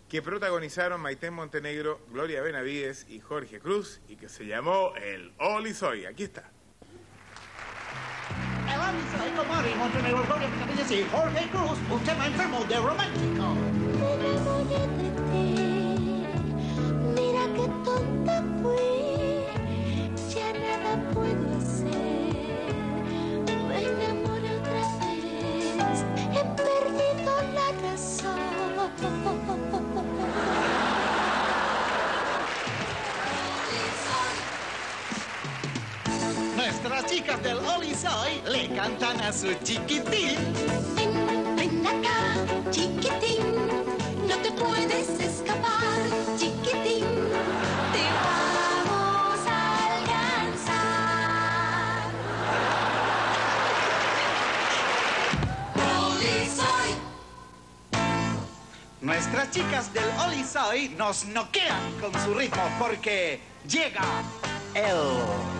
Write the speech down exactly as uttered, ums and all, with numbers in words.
que protagonizaron Maite Montenegro, Gloria Benavides y Jorge Cruz, y que se llamó El Oli Soy. Aquí está. El Oli Soy con Maite Montenegro, Gloria Benavides y Jorge Cruz, un tema enfermo de romántico. Me enamoré de ti, mira qué tonta fui, ya nada puedo hacer, me enamoré otra vez, he perdido la razón. Nuestras chicas del Oli Soy le cantan a su chiquitín. Ven, ven acá, chiquitín, no te puedes escapar, chiquitín, te vamos a alcanzar. Oli Soy. Nuestras chicas del Oli Soy nos noquean con su ritmo porque llega el